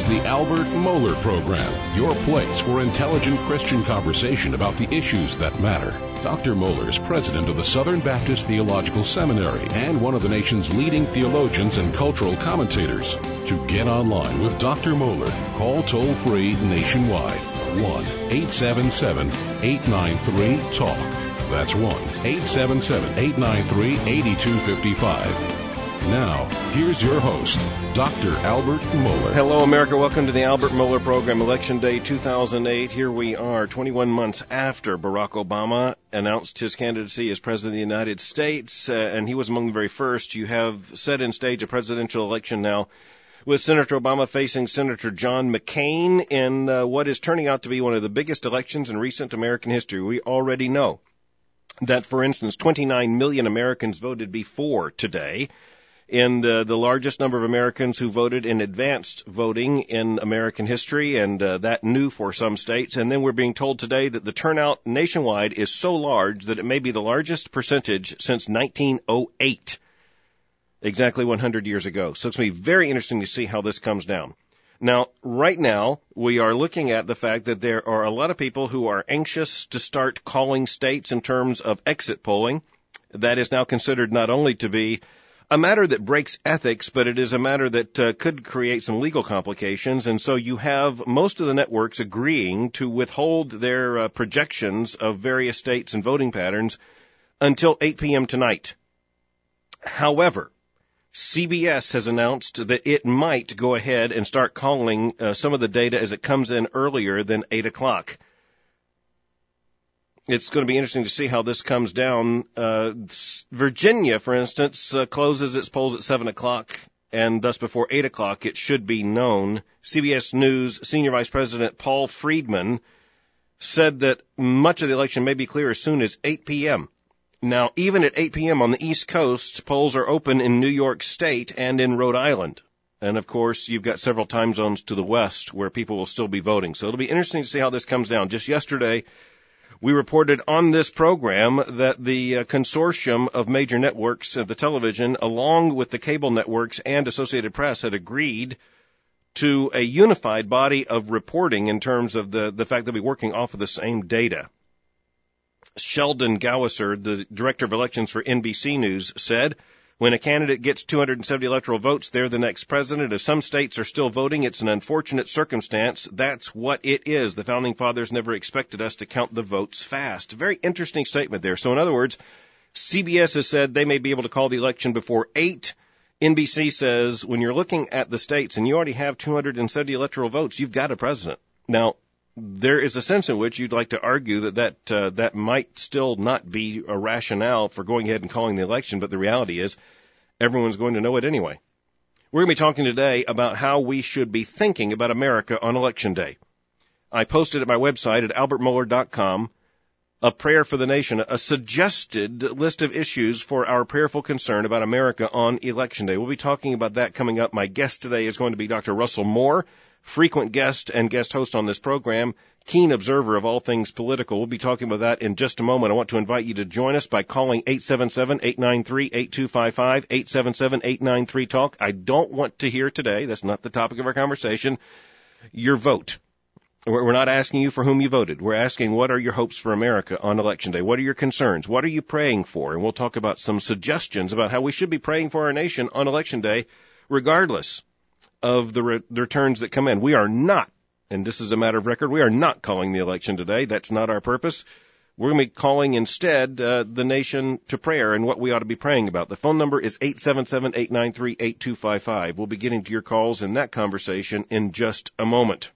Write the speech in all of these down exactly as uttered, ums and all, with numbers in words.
the Albert Mohler Program, your place for intelligent Christian conversation about the issues that matter. Doctor Mohler is president of the Southern Baptist Theological Seminary and one of the nation's leading theologians and cultural commentators. To get online with Doctor Mohler, call toll-free nationwide, one eight seven seven, eight nine three, talk. That's one eight seven seven, eight nine three, eight two five five. Now, here's your host, Doctor Albert Mohler. Hello, America. Welcome to the Albert Mohler Program, Election Day two thousand eight. Here we are, twenty-one months after Barack Obama announced his candidacy as President of the United States, uh, and he was among the very first. You have set in stage a presidential election now with Senator Obama facing Senator John McCain in uh, what is turning out to be one of the biggest elections in recent American history. We already know that, for instance, twenty-nine million Americans voted before today, in the, the largest number of Americans who voted in advanced voting in American history, and uh, that new for some states. And then we're being told today that the turnout nationwide is so large that it may be the largest percentage since nineteen oh eight, exactly one hundred years ago. So it's going to be very interesting to see how this comes down. Now, right now, we are looking at the fact that there are a lot of people who are anxious to start calling states in terms of exit polling. That is now considered not only to be a matter that breaks ethics, but it is a matter that uh, could create some legal complications. And so you have most of the networks agreeing to withhold their uh, projections of various states and voting patterns until eight p.m. tonight. However, C B S has announced that it might go ahead and start calling uh, some of the data as it comes in earlier than eight o'clock. It's going to be interesting to see how this comes down. Uh, Virginia, for instance, uh, closes its polls at seven o'clock, and thus before eight o'clock it should be known. C B S News Senior Vice President Paul Friedman said that much of the election may be clear as soon as eight p.m. Now, even at eight p.m. on the East Coast, polls are open in New York State and in Rhode Island. And, of course, you've got several time zones to the west where people will still be voting. So it'll be interesting to see how this comes down. Just yesterday, we reported on this program that the uh, consortium of major networks of the television, along with the cable networks and Associated Press, had agreed to a unified body of reporting in terms of the, the fact that we're working off of the same data. Sheldon Gowisser, the director of elections for N B C News, said, when a candidate gets two hundred seventy electoral votes, they're the next president. If some states are still voting, it's an unfortunate circumstance. That's what it is. The Founding Fathers never expected us to count the votes fast. Very interesting statement there. So in other words, C B S has said they may be able to call the election before eight. N B C says when you're looking at the states and you already have two hundred seventy electoral votes, you've got a president. Now, there is a sense in which you'd like to argue that that, uh, that might still not be a rationale for going ahead and calling the election, but the reality is everyone's going to know it anyway. We're going to be talking today about how we should be thinking about America on Election Day. I posted at my website at albert mohler dot com a prayer for the nation, a suggested list of issues for our prayerful concern about America on Election Day. We'll be talking about that coming up. My guest today is going to be Doctor Russell Moore, frequent guest and guest host on this program, keen observer of all things political. We'll be talking about that in just a moment. I want to invite you to join us by calling eight seven seven, eight nine three, eight two five five, eight seven seven, eight nine three, talk. I don't want to hear today, that's not the topic of our conversation, your vote. We're not asking you for whom you voted. We're asking what are your hopes for America on Election Day? What are your concerns? What are you praying for? And we'll talk about some suggestions about how we should be praying for our nation on Election Day, regardless of the, re- the returns that come in. We are not, and this is a matter of record, we are not calling the election today. That's not our purpose. We're going to be calling instead uh, the nation to prayer and what we ought to be praying about. The phone number is eight seven seven, eight nine three, eight two five five. We'll be getting to your calls in that conversation in just a moment.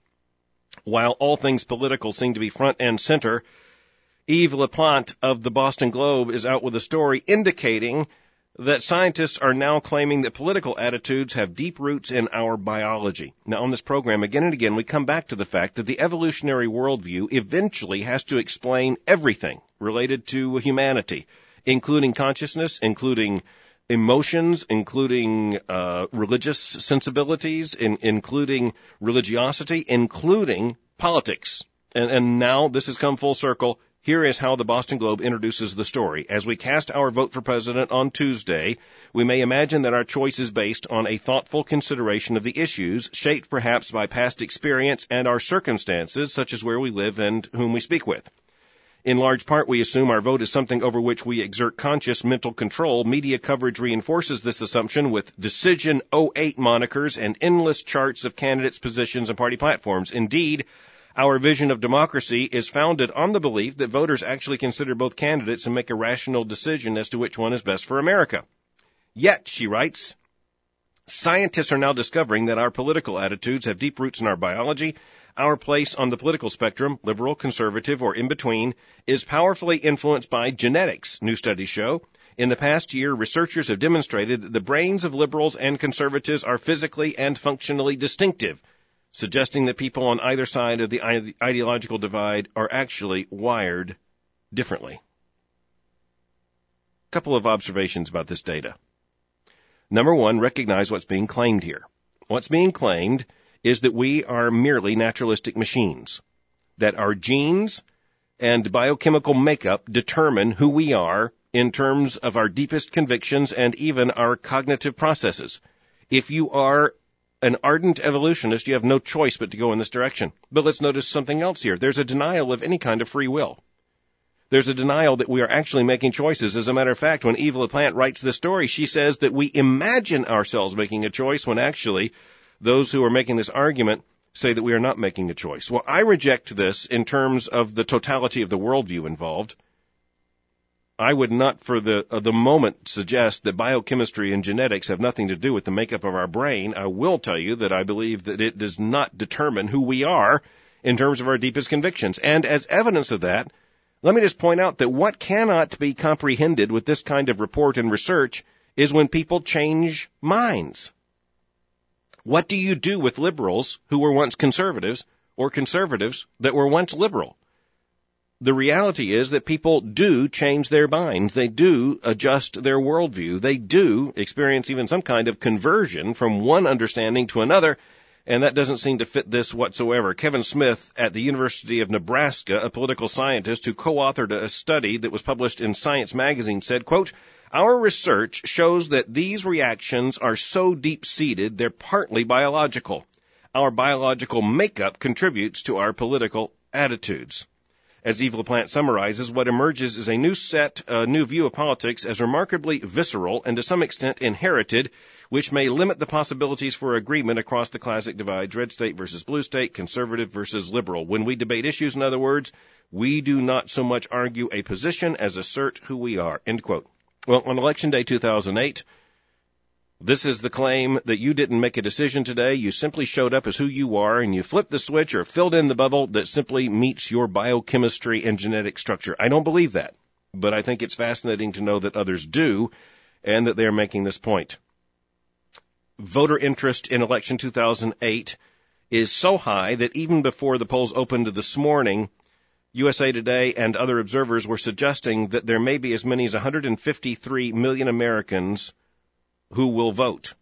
While all things political seem to be front and center, Yves Laplante of the Boston Globe is out with a story indicating that scientists are now claiming that political attitudes have deep roots in our biology. Now, on this program, again and again, we come back to the fact that the evolutionary worldview eventually has to explain everything related to humanity, including consciousness, including emotions, including uh, religious sensibilities, in, including religiosity, including politics. And, and now this has come full circle. Here is how the Boston Globe introduces the story. As we cast our vote for president on Tuesday, we may imagine that our choice is based on a thoughtful consideration of the issues, shaped perhaps by past experience and our circumstances, such as where we live and whom we speak with. In large part, we assume our vote is something over which we exert conscious mental control. Media coverage reinforces this assumption with Decision oh eight monikers and endless charts of candidates' positions and party platforms. Indeed, our vision of democracy is founded on the belief that voters actually consider both candidates and make a rational decision as to which one is best for America. Yet, she writes, scientists are now discovering that our political attitudes have deep roots in our biology. Our place on the political spectrum, liberal, conservative, or in between, is powerfully influenced by genetics, new studies show. In the past year, researchers have demonstrated that the brains of liberals and conservatives are physically and functionally distinctive, suggesting that people on either side of the ide- ideological divide are actually wired differently. A couple of observations about this data. Number one, recognize what's being claimed here. What's being claimed is that we are merely naturalistic machines, that our genes and biochemical makeup determine who we are in terms of our deepest convictions and even our cognitive processes. If you are an ardent evolutionist, you have no choice but to go in this direction. But let's notice something else here. There's a denial of any kind of free will. There's a denial that we are actually making choices. As a matter of fact, when Eve LaPlante writes this story, she says that we imagine ourselves making a choice when actually those who are making this argument say that we are not making a choice. Well, I reject this in terms of the totality of the worldview involved. I would not for the uh, the moment suggest that biochemistry and genetics have nothing to do with the makeup of our brain. I will tell you that I believe that it does not determine who we are in terms of our deepest convictions. And as evidence of that, let me just point out that what cannot be comprehended with this kind of report and research is when people change minds. What do you do with liberals who were once conservatives or conservatives that were once liberal? The reality is that people do change their minds. They do adjust their worldview. They do experience even some kind of conversion from one understanding to another, and that doesn't seem to fit this whatsoever. Kevin Smith at the University of Nebraska, a political scientist who co-authored a study that was published in Science magazine, said, quote, our research shows that these reactions are so deep-seated they're partly biological. Our biological makeup contributes to our political attitudes. As Eve LaPlante summarizes, what emerges is a new set, a new view of politics as remarkably visceral and to some extent inherited, which may limit the possibilities for agreement across the classic divides, red state versus blue state, conservative versus liberal. When we debate issues, in other words, we do not so much argue a position as assert who we are, end quote. Well, on Election Day two thousand eight, this is the claim that you didn't make a decision today. You simply showed up as who you are, and you flipped the switch or filled in the bubble that simply meets your biochemistry and genetic structure. I don't believe that, but I think it's fascinating to know that others do and that they're making this point. Voter interest in election two thousand eight is so high that even before the polls opened this morning, U S A Today and other observers were suggesting that there may be as many as one hundred fifty-three million Americans who will vote.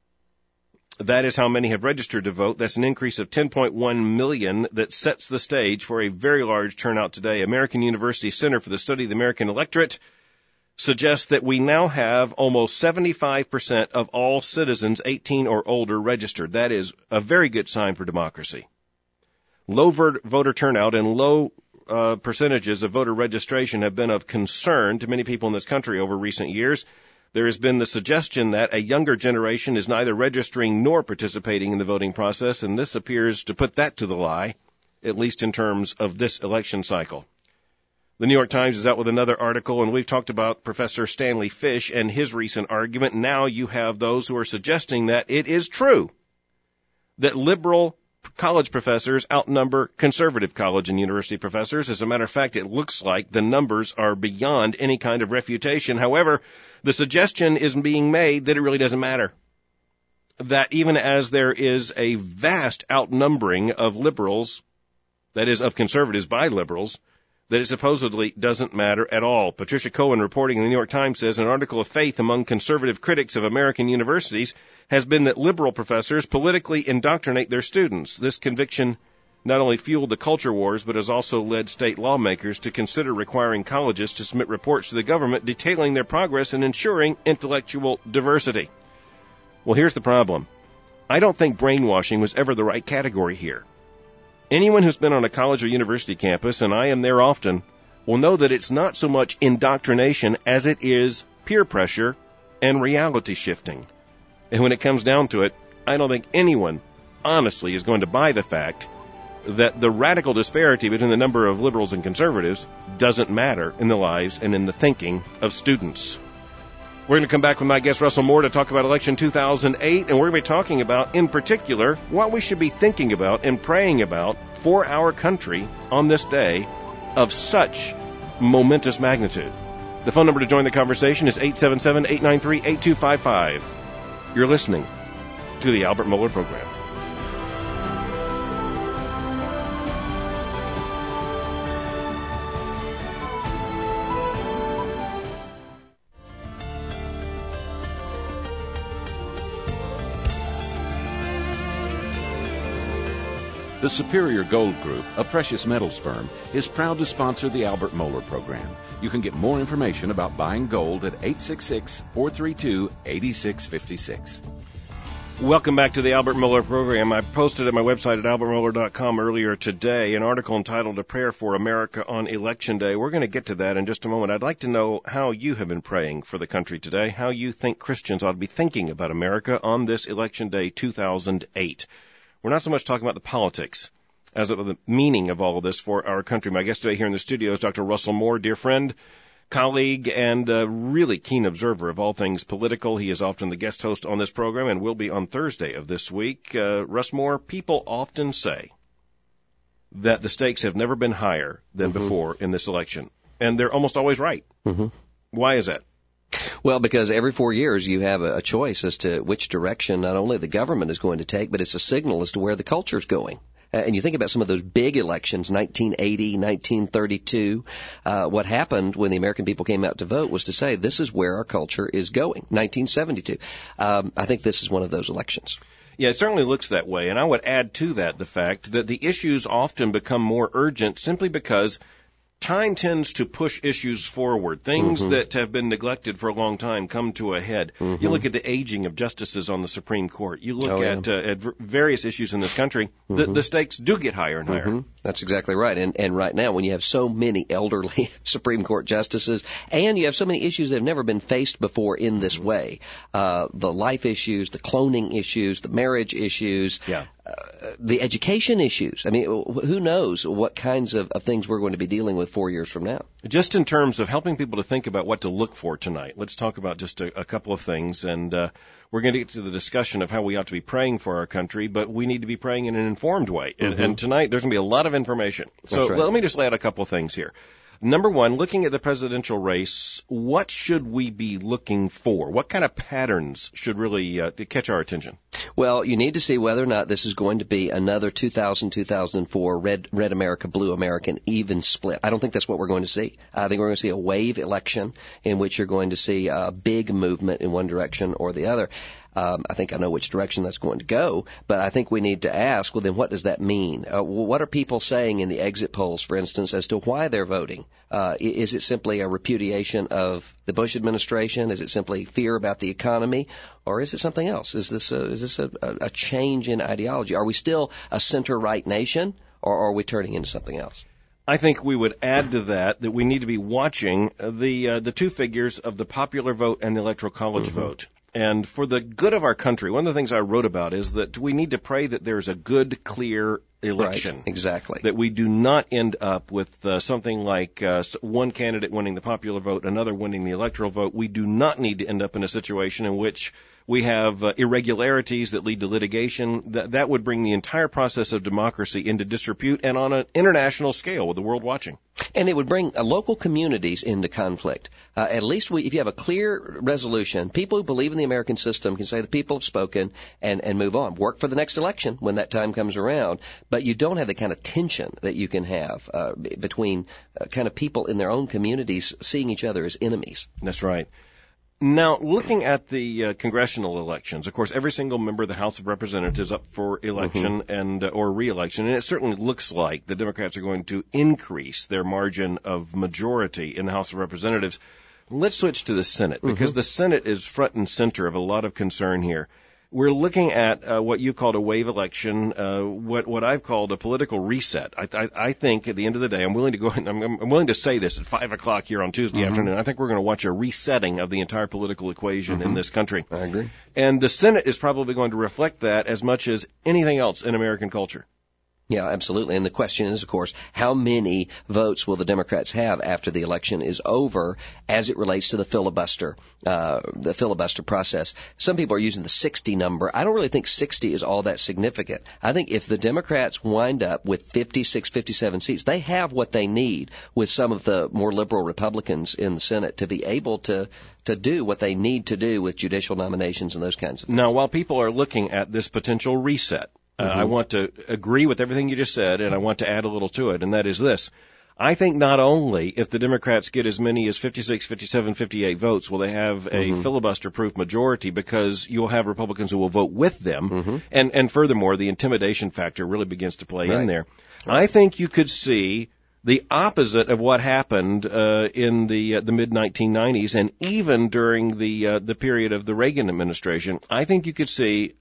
That is how many have registered to vote. That's an increase of ten point one million that sets the stage for a very large turnout today. American University Center for the Study of the American Electorate suggests that we now have almost seventy-five percent of all citizens eighteen or older registered. That is a very good sign for democracy. Low voter turnout and low uh, percentages of voter registration have been of concern to many people in this country over recent years. There has been the suggestion that a younger generation is neither registering nor participating in the voting process, and this appears to put that to the lie, at least in terms of this election cycle. The New York Times is out with another article, and we've talked about Professor Stanley Fish and his recent argument. Now you have those who are suggesting that it is true that liberal college professors outnumber conservative college and university professors. As a matter of fact, it looks like the numbers are beyond any kind of refutation. However, the suggestion is being made that it really doesn't matter. That even as there is a vast outnumbering of liberals, that is, of conservatives by liberals, that it supposedly doesn't matter at all. Patricia Cohen, reporting in the New York Times, says an article of faith among conservative critics of American universities has been that liberal professors politically indoctrinate their students. This conviction not only fueled the culture wars, but has also led state lawmakers to consider requiring colleges to submit reports to the government detailing their progress in ensuring intellectual diversity. Well, here's the problem. I don't think brainwashing was ever the right category here. Anyone who's been on a college or university campus, and I am there often, will know that it's not so much indoctrination as it is peer pressure and reality shifting. And when it comes down to it, I don't think anyone honestly is going to buy the fact that the radical disparity between the number of liberals and conservatives doesn't matter in the lives and in the thinking of students. We're going to come back with my guest Russell Moore to talk about election two thousand eight, and we're going to be talking about, in particular, what we should be thinking about and praying about for our country on this day of such momentous magnitude. The phone number to join the conversation is eight seven seven, eight nine three, eight two five five. You're listening to the Albert Mohler Program. The Superior Gold Group, a precious metals firm, is proud to sponsor the Albert Mohler Program. You can get more information about buying gold at eight six six, four three two, eight six five six. Welcome back to the Albert Mohler Program. I posted at my website at albert mohler dot com earlier today an article entitled A Prayer for America on Election Day. We're going to get to that in just a moment. I'd like to know how you have been praying for the country today, how you think Christians ought to be thinking about America on this Election Day two thousand eight. We're not so much talking about the politics as of the meaning of all of this for our country. My guest today here in the studio is Doctor Russell Moore, dear friend, colleague, and a really keen observer of all things political. He is often the guest host on this program and will be on Thursday of this week. Uh, Russ Moore, people often say that the stakes have never been higher than mm-hmm. before in this election, and they're almost always right. Mm-hmm. Why is that? Well, because every four years you have a choice as to which direction not only the government is going to take, but it's a signal as to where the culture is going. Uh, and you think about some of those big elections, nineteen eighty, nineteen thirty-two, uh, what happened when the American people came out to vote was to say, this is where our culture is going, nineteen seventy-two. Um, I think this is one of those elections. Yeah, it certainly looks that way. And I would add to that the fact that the issues often become more urgent simply because time tends to push issues forward. Things mm-hmm. that have been neglected for a long time come to a head. Mm-hmm. You look at the aging of justices on the Supreme Court. You look oh, at, yeah. uh, at various issues in this country. Mm-hmm. The, the stakes do get higher and higher. Mm-hmm. That's exactly right. And, and right now, when you have so many elderly Supreme Court justices and you have so many issues that have never been faced before in this way, uh, the life issues, the cloning issues, the marriage issues, yeah. uh, the education issues. I mean, who knows what kinds of, of things we're going to be dealing with four years from now. Just in terms of helping people to think about what to look for tonight, let's talk about just a, a couple of things. And uh, we're going to get to the discussion of how we ought to be praying for our country, but we need to be praying in an informed way. Mm-hmm. And, and tonight there's going to be a lot of information. So That's right. Let me just lay out a couple of things here. Number one, looking at the presidential race, what should we be looking for? What kind of patterns should really uh, catch our attention? Well, you need to see whether or not this is going to be another two thousand, two thousand four red, red America, blue American even split. I don't think that's what we're going to see. I think we're going to see a wave election in which you're going to see a big movement in one direction or the other. Um, I think I know which direction that's going to go, but I think we need to ask, well, then what does that mean? Uh, what are people saying in the exit polls, for instance, as to why they're voting? Uh, is it simply a repudiation of the Bush administration? Is it simply fear about the economy? Or is it something else? Is this a, is this a, a change in ideology? Are we still a center-right nation, or are we turning into something else? I think we would add to that that we need to be watching the uh, the two figures of the popular vote and the Electoral College mm-hmm. vote. And for the good of our country, one of the things I wrote about is that we need to pray that there's a good, clear election. Right, exactly. That we do not end up with uh, something like uh, one candidate winning the popular vote, another winning the electoral vote. We do not need to end up in a situation in which we have uh, irregularities that lead to litigation. That, that would bring the entire process of democracy into disrepute and on an international scale with the world watching. And it would bring uh, local communities into conflict. Uh, at least we, if you have a clear resolution, people who believe in the American system can say the people have spoken and, and move on. Work for the next election when that time comes around. But you don't have the kind of tension that you can have uh, between uh, kind of people in their own communities seeing each other as enemies. That's right. Now, looking at the uh, congressional elections, of course, every single member of the House of Representatives is up for election mm-hmm. and uh, or re-election, and it certainly looks like the Democrats are going to increase their margin of majority in the House of Representatives. Let's switch to the Senate, because mm-hmm. the Senate is front and center of a lot of concern here. We're looking at uh, what you called a wave election, uh, what what I've called a political reset. I, I, I think at the end of the day, I'm willing to go. I'm, I'm willing to say this at five o'clock here on Tuesday mm-hmm. afternoon. I think we're going to watch a resetting of the entire political equation mm-hmm. in this country. I agree. And the Senate is probably going to reflect that as much as anything else in American culture. Yeah, absolutely. And the question is, of course, how many votes will the Democrats have after the election is over as it relates to the filibuster, uh, the filibuster process? Some people are using the sixty number. I don't really think sixty is all that significant. I think if the Democrats wind up with fifty-six, fifty-seven seats, they have what they need with some of the more liberal Republicans in the Senate to be able to to do what they need to do with judicial nominations and those kinds of things. Now, while people are looking at this potential reset, Uh, mm-hmm. I want to agree with everything you just said, and I want to add a little to it, and that is this. I think not only if the Democrats get as many as fifty-six, fifty-seven, fifty-eight votes will they have a mm-hmm. filibuster-proof majority, because you'll have Republicans who will vote with them, mm-hmm. and, and furthermore, the intimidation factor really begins to play right. in there. Right. I think you could see the opposite of what happened uh, in the uh, the mid nineteen nineties, and even during the uh, the period of the Reagan administration. I think you could see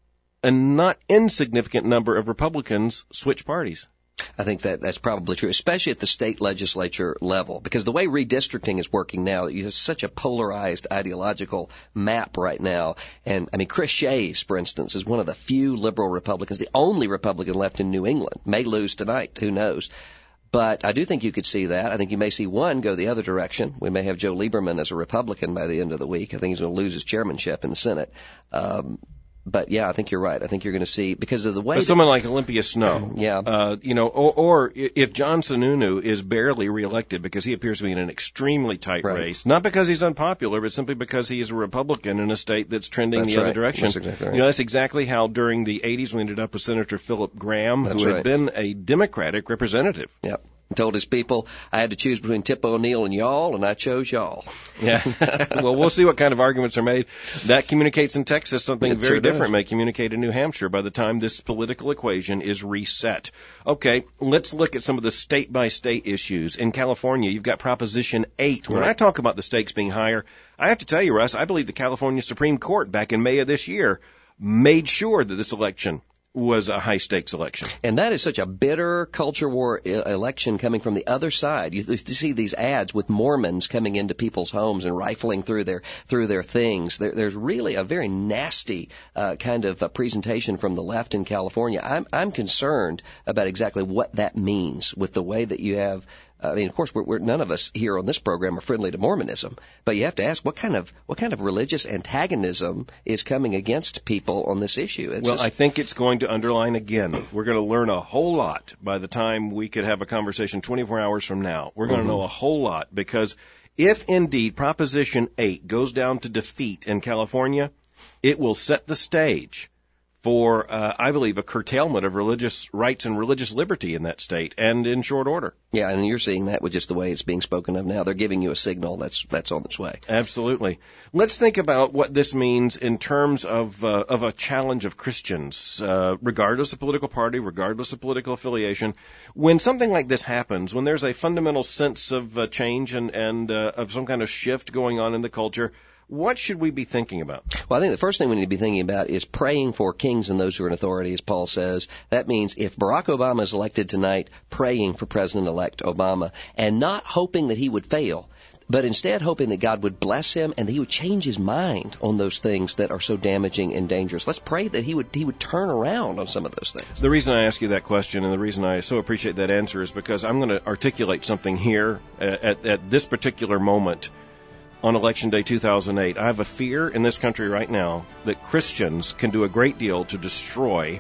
a not insignificant number of Republicans switch parties. I think that that's probably true, especially at the state legislature level, because the way redistricting is working now, you have such a polarized ideological map right now. And, I mean, Chris Shays, for instance, is one of the few liberal Republicans, the only Republican left in New England. May lose tonight, who knows? But I do think you could see that. I think you may see one go the other direction. We may have Joe Lieberman as a Republican by the end of the week. I think he's going to lose his chairmanship in the Senate. Um, But, yeah, I think you're right. I think you're going to see, because of the way... But someone like Olympia Snow, yeah, uh, you know, or, or if John Sununu is barely reelected because he appears to be in an extremely tight right. race, not because he's unpopular, but simply because he is a Republican in a state that's trending that's the right. other direction. That's exactly right. You know, that's exactly how during the eighties we ended up with Senator Philip Graham, that's who right. had been a Democratic representative. Yep. Told his people I had to choose between Tip O'Neill and y'all, and I chose y'all. Yeah. Well, we'll see what kind of arguments are made. That communicates in Texas. Something it very sure different does. may communicate in New Hampshire by the time this political equation is reset. Okay, let's look at some of the state-by-state issues. In California, you've got Proposition eight. When right. I talk about the stakes being higher, I have to tell you, Russ, I believe the California Supreme Court back in May of this year made sure that this election was a high-stakes election. And that is such a bitter culture war I- election coming from the other side. You, you see these ads with Mormons coming into people's homes and rifling through their through their things. There, there's really a very nasty uh, kind of uh, presentation from the left in California. I'm, I'm concerned about exactly what that means with the way that you have... I mean, of course, we're, we're, none of us here on this program are friendly to Mormonism, but you have to ask what kind of what kind of religious antagonism is coming against people on this issue. It's well, just... I think it's going to underline again. We're going to learn a whole lot by the time we could have a conversation twenty-four hours from now. We're going mm-hmm. to know a whole lot, because if indeed Proposition eight goes down to defeat in California, it will set the stage for, uh, I believe, a curtailment of religious rights and religious liberty in that state, and in short order. Yeah, and you're seeing that with just the way it's being spoken of now. They're giving you a signal that's that's on its way. Absolutely. Let's think about what this means in terms of uh, of a challenge of Christians, uh, regardless of political party, regardless of political affiliation. When something like this happens, when there's a fundamental sense of uh, change and, and uh, of some kind of shift going on in the culture, what should we be thinking about? Well, I think the first thing we need to be thinking about is praying for kings and those who are in authority, as Paul says. That means if Barack Obama is elected tonight, praying for President-elect Obama, and not hoping that he would fail, but instead hoping that God would bless him and that he would change his mind on those things that are so damaging and dangerous. Let's pray that he would he would turn around on some of those things. The reason I ask you that question, and the reason I so appreciate that answer, is because I'm going to articulate something here at, at this particular moment on Election Day two thousand eight. I have a fear in this country right now that Christians can do a great deal to destroy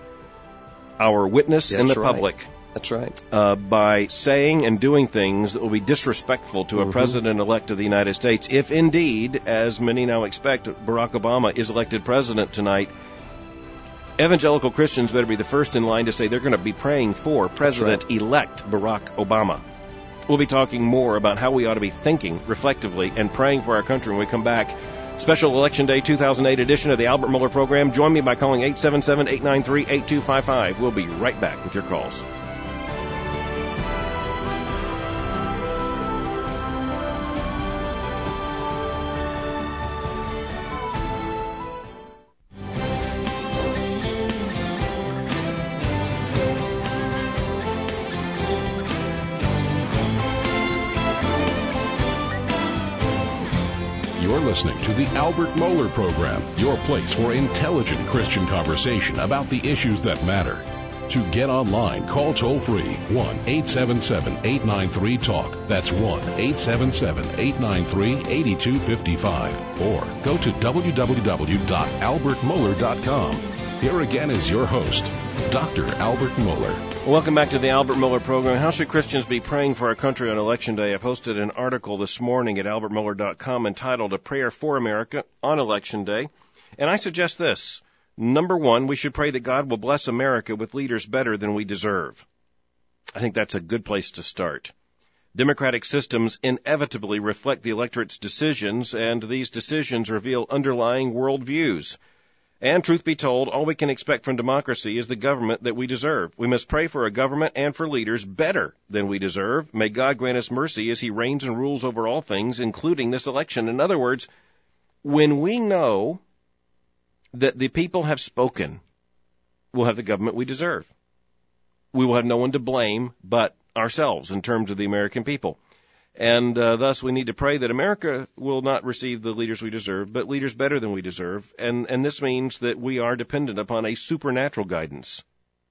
our witness That's in the right. public. That's right. Uh, by saying and doing things that will be disrespectful to a mm-hmm. president-elect of the United States. If indeed, as many now expect, Barack Obama is elected president tonight, evangelical Christians better be the first in line to say they're going to be praying for President-elect Barack Obama. We'll be talking more about how we ought to be thinking reflectively and praying for our country when we come back Special Election Day two thousand eight edition of the Albert Mohler Program. Join me by calling eight seven seven, eight nine three, eight two five five. We'll be right back with your calls. You're listening to the Albert Mohler Program, your place for intelligent Christian conversation about the issues that matter. To get online, call toll-free one eight seven seven, eight nine three, talk. That's one eight seven seven, eight nine three, eight two five five. Or go to w w w dot albert mohler dot com. Here again is your host, Doctor Albert Mohler. Welcome back to the Albert Mohler Program. How should Christians be praying for our country on Election Day? I posted an article this morning at albert mohler dot com entitled A Prayer for America on Election Day. And I suggest this. Number one, we should pray that God will bless America with leaders better than we deserve. I think that's a good place to start. Democratic systems inevitably reflect the electorate's decisions, and these decisions reveal underlying worldviews. And truth be told, all we can expect from democracy is the government that we deserve. We must pray for a government and for leaders better than we deserve. May God grant us mercy as he reigns and rules over all things, including this election. In other words, when we know that the people have spoken, we'll have the government we deserve. We will have no one to blame but ourselves in terms of the American people. And uh, thus we need to pray that America will not receive the leaders we deserve, but leaders better than we deserve. And, and this means that we are dependent upon a supernatural guidance.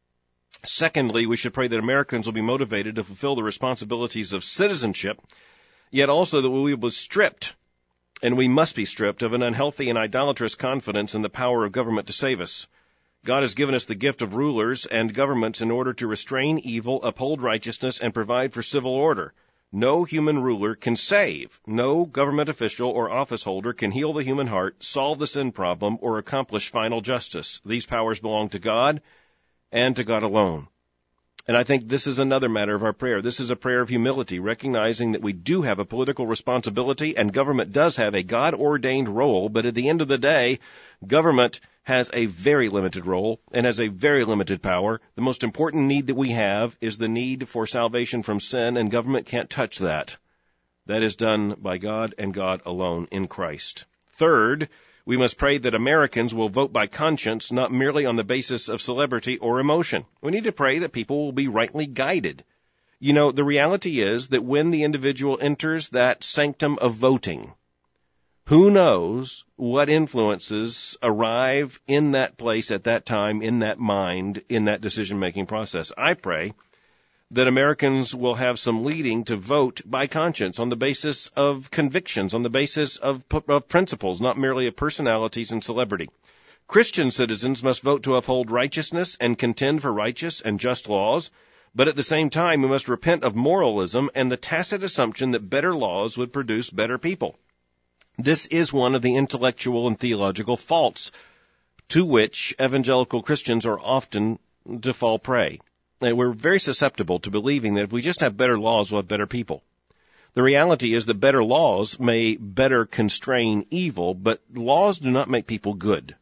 Secondly, we should pray that Americans will be motivated to fulfill the responsibilities of citizenship, yet also that we will be stripped, and we must be stripped, of an unhealthy and idolatrous confidence in the power of government to save us. God has given us the gift of rulers and governments in order to restrain evil, uphold righteousness, and provide for civil order. No human ruler can save. No government official or office holder can heal the human heart, solve the sin problem, or accomplish final justice. These powers belong to God and to God alone. And I think this is another matter of our prayer. This is a prayer of humility, recognizing that we do have a political responsibility and government does have a God-ordained role, but at the end of the day, government has a very limited role and has a very limited power. The most important need that we have is the need for salvation from sin, and government can't touch that. That is done by God and God alone in Christ. Third, we must pray that Americans will vote by conscience, not merely on the basis of celebrity or emotion. We need to pray that people will be rightly guided. You know, the reality is that when the individual enters that sanctum of voting, who knows what influences arrive in that place at that time, in that mind, in that decision-making process. I pray that Americans will have some leading to vote by conscience on the basis of convictions, on the basis of, of principles, not merely of personalities and celebrity. Christian citizens must vote to uphold righteousness and contend for righteous and just laws, but at the same time we must repent of moralism and the tacit assumption that better laws would produce better people. This is one of the intellectual and theological faults to which evangelical Christians are often to fall prey. And we're very susceptible to believing that if we just have better laws, we'll have better people. The reality is that better laws may better constrain evil, but laws do not make people good.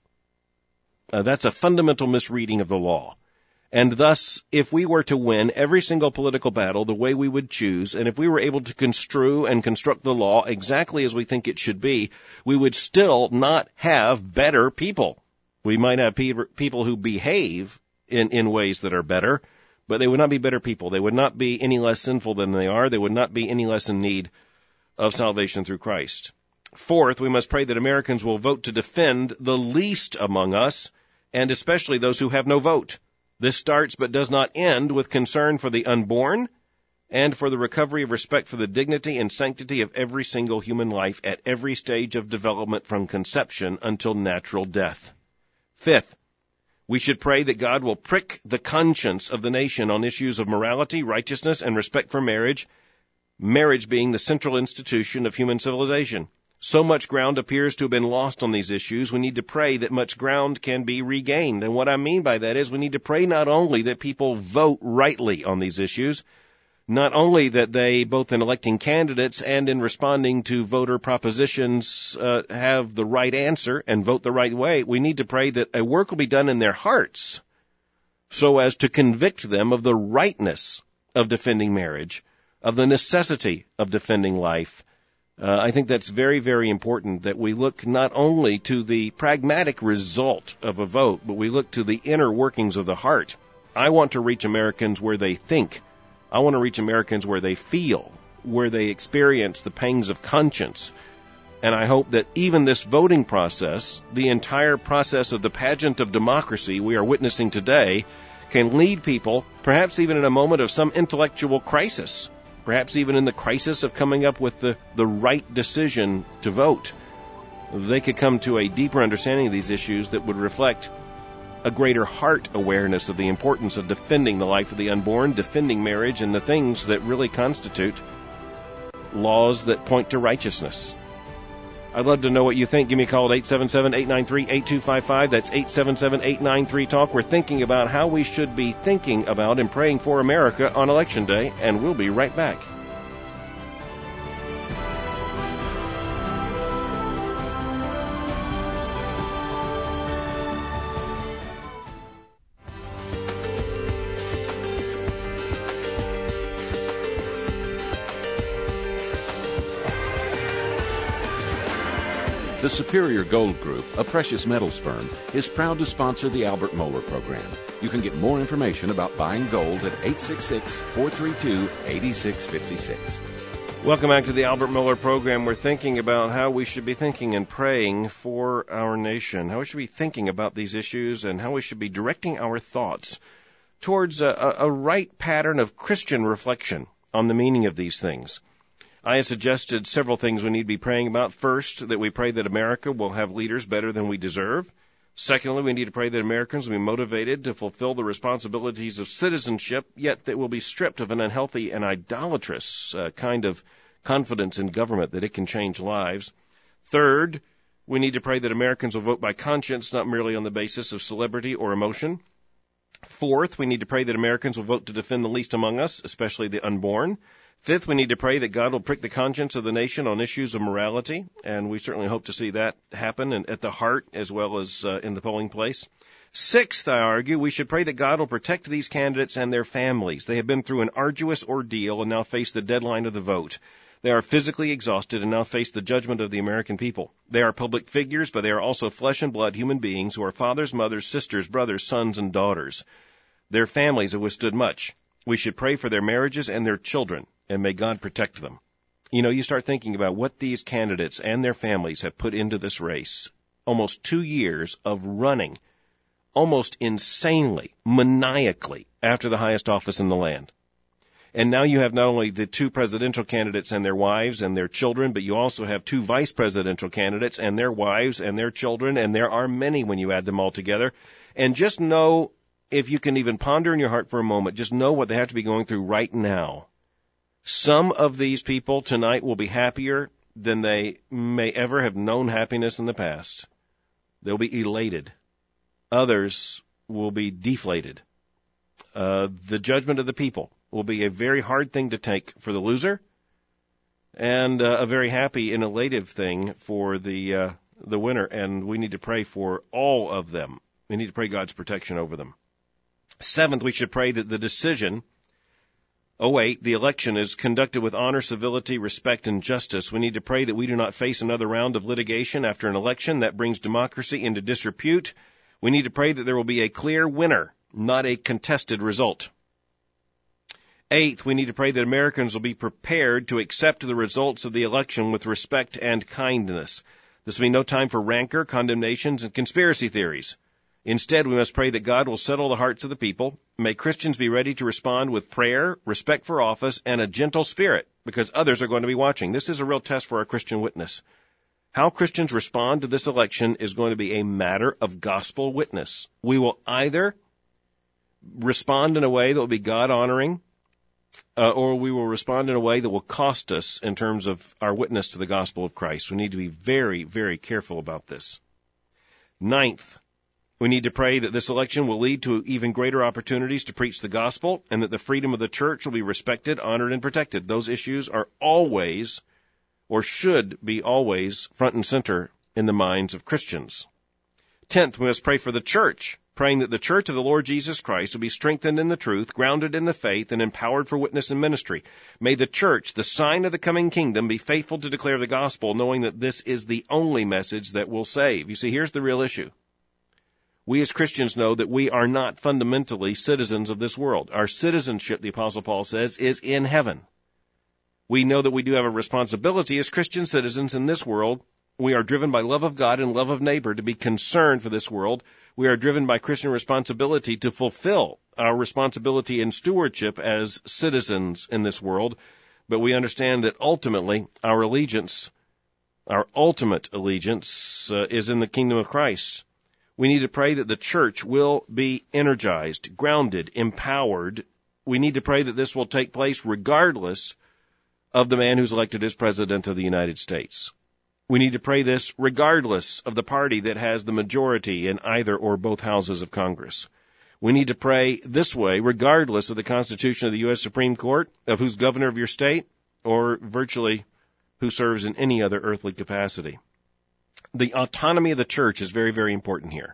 Uh, that's a fundamental misreading of the law. And thus, if we were to win every single political battle the way we would choose, and if we were able to construe and construct the law exactly as we think it should be, we would still not have better people. We might have pe- people who behave in, in ways that are better, but they would not be better people. They would not be any less sinful than they are. They would not be any less in need of salvation through Christ. Fourth, we must pray that Americans will vote to defend the least among us, and especially those who have no vote. This starts but does not end with concern for the unborn and for the recovery of respect for the dignity and sanctity of every single human life at every stage of development from conception until natural death. Fifth, we should pray that God will prick the conscience of the nation on issues of morality, righteousness, and respect for marriage, marriage being the central institution of human civilization. So much ground appears to have been lost on these issues. We need to pray that much ground can be regained. And what I mean by that is we need to pray not only that people vote rightly on these issues, not only that they, both in electing candidates and in responding to voter propositions, uh, have the right answer and vote the right way, we need to pray that a work will be done in their hearts so as to convict them of the rightness of defending marriage, of the necessity of defending life. Uh, I think that's very, very important that we look not only to the pragmatic result of a vote, but we look to the inner workings of the heart. I want to reach Americans where they think. I want to reach Americans where they feel, where they experience the pangs of conscience. And I hope that even this voting process, the entire process of the pageant of democracy we are witnessing today, can lead people, perhaps even in a moment of some intellectual crisis, perhaps even in the crisis of coming up with the, the right decision to vote. They could come to a deeper understanding of these issues that would reflect a greater heart awareness of the importance of defending the life of the unborn, defending marriage, and the things that really constitute laws that point to righteousness. I'd love to know what you think. Give me a call at eight seven seven, eight nine three, eight two five five. That's eight seven seven, eight nine three, talk. We're thinking about how we should be thinking about and praying for America on Election Day, and we'll be right back. The Superior Gold Group, a precious metals firm, is proud to sponsor the Albert Mohler program. You can get more information about buying gold at eight six six, four three two, eight six five six. Welcome back to the Albert Mohler program. We're thinking about how we should be thinking and praying for our nation, how we should be thinking about these issues, and how we should be directing our thoughts towards a, a right pattern of Christian reflection on the meaning of these things. I have suggested several things we need to be praying about. First, that we pray that America will have leaders better than we deserve. Secondly, we need to pray that Americans will be motivated to fulfill the responsibilities of citizenship, yet that will be stripped of an unhealthy and idolatrous uh, kind of confidence in government that it can change lives. Third, we need to pray that Americans will vote by conscience, not merely on the basis of celebrity or emotion. Fourth, we need to pray that Americans will vote to defend the least among us, especially the unborn. Fifth, we need to pray that God will prick the conscience of the nation on issues of morality, and we certainly hope to see that happen and at the heart as well as uh, in the polling place. Sixth, I argue, we should pray that God will protect these candidates and their families. They have been through an arduous ordeal and now face the deadline of the vote. They are physically exhausted and now face the judgment of the American people. They are public figures, but they are also flesh and blood human beings who are fathers, mothers, sisters, brothers, sons, and daughters. Their families have withstood much. We should pray for their marriages and their children, and may God protect them. You know, you start thinking about what these candidates and their families have put into this race. Almost two years of running, almost insanely, maniacally, after the highest office in the land. And now you have not only the two presidential candidates and their wives and their children, but you also have two vice presidential candidates and their wives and their children, and there are many when you add them all together. And just know, if you can even ponder in your heart for a moment, just know what they have to be going through right now. Some of these people tonight will be happier than they may ever have known happiness in the past. They'll be elated. Others will be deflated. Uh, the judgment of the people will be a very hard thing to take for the loser, and uh, a very happy and elative thing for the uh, the winner. And we need to pray for all of them. We need to pray God's protection over them. Seventh, we should pray that the decision, oh wait, the election is conducted with honor, civility, respect, and justice. We need to pray that we do not face another round of litigation after an election that brings democracy into disrepute. We need to pray that there will be a clear winner, not a contested result. Eighth, we need to pray that Americans will be prepared to accept the results of the election with respect and kindness. This will be no time for rancor, condemnations, and conspiracy theories. Instead, we must pray that God will settle the hearts of the people. May Christians be ready to respond with prayer, respect for office, and a gentle spirit, because others are going to be watching. This is a real test for our Christian witness. How Christians respond to this election is going to be a matter of gospel witness. We will either respond in a way that will be God-honoring, uh, or we will respond in a way that will cost us in terms of our witness to the gospel of Christ. We need to be very, very careful about this. Ninth, We need to pray that this election will lead to even greater opportunities to preach the gospel and that the freedom of the church will be respected, honored, and protected. Those issues are always, or should be always, front and center in the minds of Christians. Tenth, we must pray for the church, praying that the church of the Lord Jesus Christ will be strengthened in the truth, grounded in the faith, and empowered for witness and ministry. May the church, the sign of the coming kingdom, be faithful to declare the gospel, knowing that this is the only message that will save. You see, here's the real issue. We as Christians know that we are not fundamentally citizens of this world. Our citizenship, the Apostle Paul says, is in heaven. We know that we do have a responsibility as Christian citizens in this world. We are driven by love of God and love of neighbor to be concerned for this world. We are driven by Christian responsibility to fulfill our responsibility in stewardship as citizens in this world. But we understand that ultimately our allegiance, our ultimate allegiance, uh, is in the kingdom of Christ. We need to pray that the church will be energized, grounded, empowered. We need to pray that this will take place regardless of the man who's elected as President of the United States. We need to pray this regardless of the party that has the majority in either or both houses of Congress. We need to pray this way regardless of the Constitution of the U S Supreme Court, of who's governor of your state, or virtually who serves in any other earthly capacity. The autonomy of the church is very, very important here.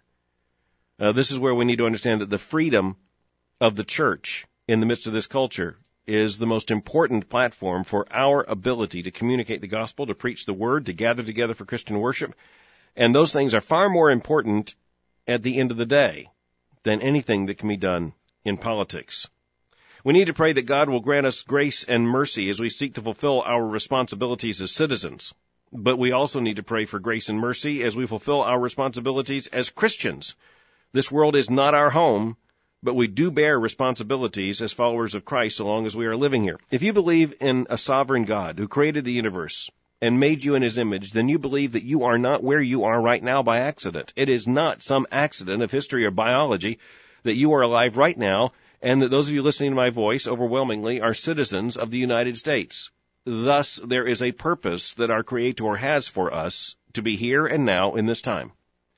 Uh, this is where we need to understand that the freedom of the church in the midst of this culture is the most important platform for our ability to communicate the gospel, to preach the word, to gather together for Christian worship. And those things are far more important at the end of the day than anything that can be done in politics. We need to pray that God will grant us grace and mercy as we seek to fulfill our responsibilities as citizens. But we also need to pray for grace and mercy as we fulfill our responsibilities as Christians. This world is not our home, but we do bear responsibilities as followers of Christ so long as we are living here. If you believe in a sovereign God who created the universe and made you in his image, then you believe that you are not where you are right now by accident. It is not some accident of history or biology that you are alive right now, and that those of you listening to my voice overwhelmingly are citizens of the United States. Thus, there is a purpose that our Creator has for us to be here and now in this time.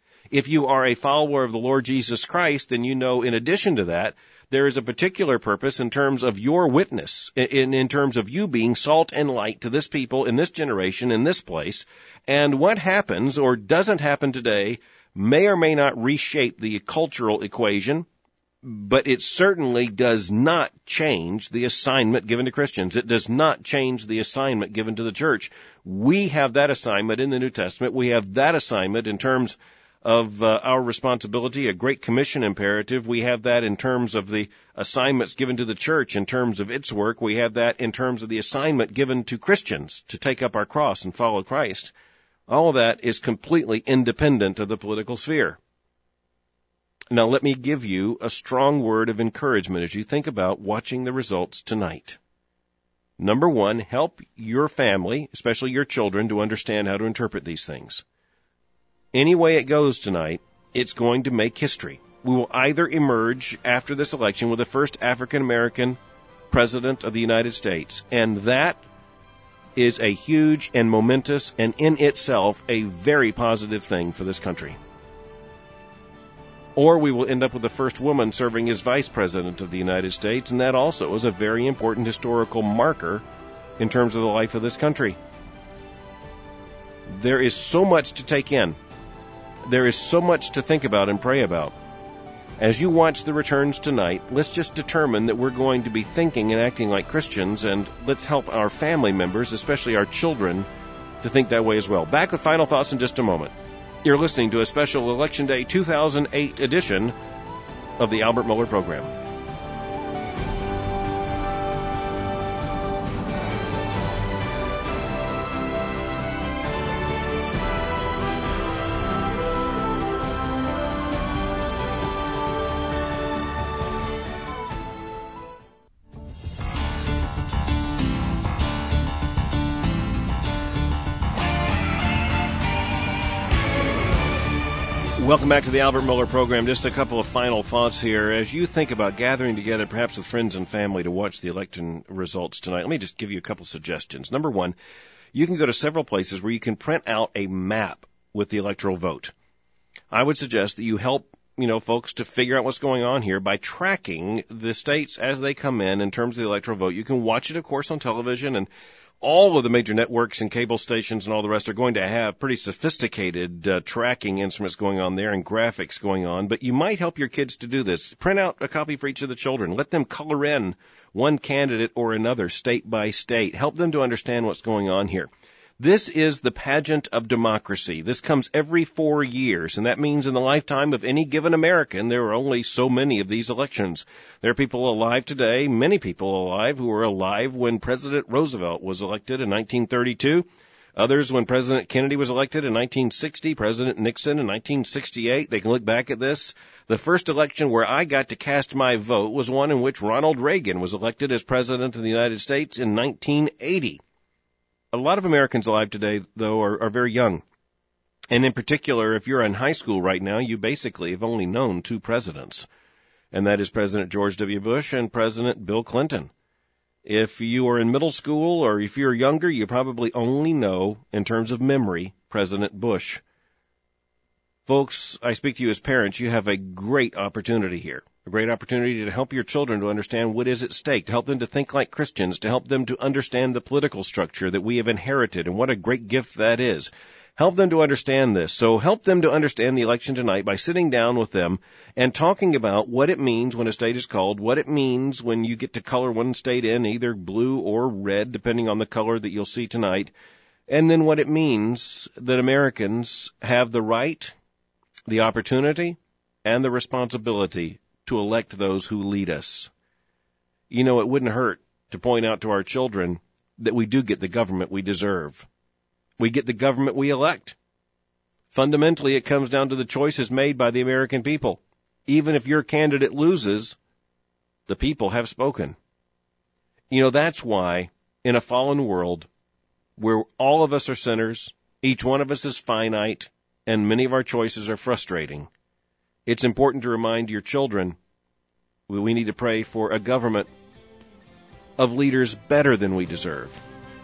If you are a follower of the Lord Jesus Christ, then you know in addition to that, there is a particular purpose in terms of your witness, in, in terms of you being salt and light to this people in this generation, in this place. And what happens or doesn't happen today may or may not reshape the cultural equation, but it certainly does not change the assignment given to Christians. It does not change the assignment given to the church. We have that assignment in the New Testament. We have that assignment in terms of uh, our responsibility, a Great Commission imperative. We have that in terms of the assignments given to the church in terms of its work. We have that in terms of the assignment given to Christians to take up our cross and follow Christ. All of that is completely independent of the political sphere. Now, let me give you a strong word of encouragement as you think about watching the results tonight. Number one, help your family, especially your children, to understand how to interpret these things. Any way it goes tonight, it's going to make history. We will either emerge after this election with the first African-American president of the United States, and that is a huge and momentous and in itself a very positive thing for this country. Or we will end up with the first woman serving as vice president of the United States, and that also is a very important historical marker in terms of the life of this country. There is so much to take in. There is so much to think about and pray about. As you watch the returns tonight, let's just determine that we're going to be thinking and acting like Christians, and let's help our family members, especially our children, to think that way as well. Back with final thoughts in just a moment. You're listening to a special Election Day two thousand eight edition of the Albert Mohler Program. Welcome back to the Albert Mohler Program. Just a couple of final thoughts here. As you think about gathering together, perhaps with friends and family, to watch the election results tonight, let me just give you a couple suggestions. Number one, you can go to several places where you can print out a map with the electoral vote. I would suggest that you help you know, folks to figure out what's going on here by tracking the states as they come in in terms of the electoral vote. You can watch it, of course, on television, and all of the major networks and cable stations and all the rest are going to have pretty sophisticated uh, tracking instruments going on there and graphics going on. But you might help your kids to do this. Print out a copy for each of the children. Let them color in one candidate or another state by state. Help them to understand what's going on here. This is the pageant of democracy. This comes every four years, and that means in the lifetime of any given American, there are only so many of these elections. There are people alive today, many people alive, who were alive when President Roosevelt was elected in nineteen thirty-two, others when President Kennedy was elected in nineteen sixty, President Nixon in nineteen sixty-eight. They can look back at this. The first election where I got to cast my vote was one in which Ronald Reagan was elected as President of the United States in nineteen eighty. A lot of Americans alive today, though, are, are very young. And in particular, if you're in high school right now, you basically have only known two presidents, and that is President George W. Bush and President Bill Clinton. If you are in middle school or if you're younger, you probably only know, in terms of memory, President Bush. Folks, I speak to you as parents. You have a great opportunity here. A great opportunity to help your children to understand what is at stake, to help them to think like Christians, to help them to understand the political structure that we have inherited, and what a great gift that is. Help them to understand this. So help them to understand the election tonight by sitting down with them and talking about what it means when a state is called, what it means when you get to color one state in, either blue or red, depending on the color that you'll see tonight, and then what it means that Americans have the right, the opportunity, and the responsibility to elect those who lead us. You know, it wouldn't hurt to point out to our children that we do get the government we deserve. We get the government we elect. Fundamentally, it comes down to the choices made by the American people. Even if your candidate loses, the people have spoken. You know, that's why in a fallen world where all of us are sinners, each one of us is finite, and many of our choices are frustrating, it's important to remind your children we need to pray for a government of leaders better than we deserve.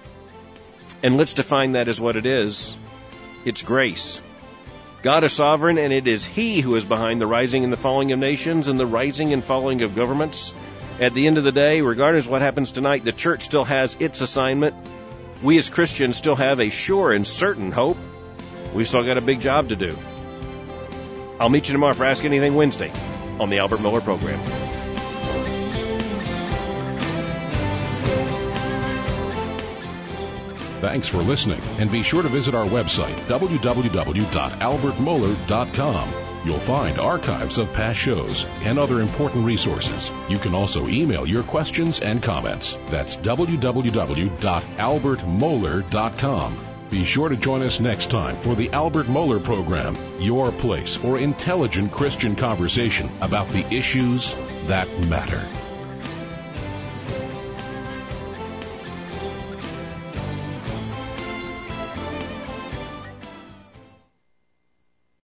And let's define that as what it is. It's grace. God is sovereign, and it is He who is behind the rising and the falling of nations and the rising and falling of governments. At the end of the day, regardless of what happens tonight, the church still has its assignment. We as Christians still have a sure and certain hope. We've still got a big job to do. I'll meet you tomorrow for Ask Anything Wednesday on the Albert Miller Program. Thanks for listening, and be sure to visit our website, w w w dot albert moeller dot com. You'll find archives of past shows and other important resources. You can also email your questions and comments. That's w w w dot albert moeller dot com. Be sure to join us next time for the Albert Moeller Program, your place for intelligent Christian conversation about the issues that matter.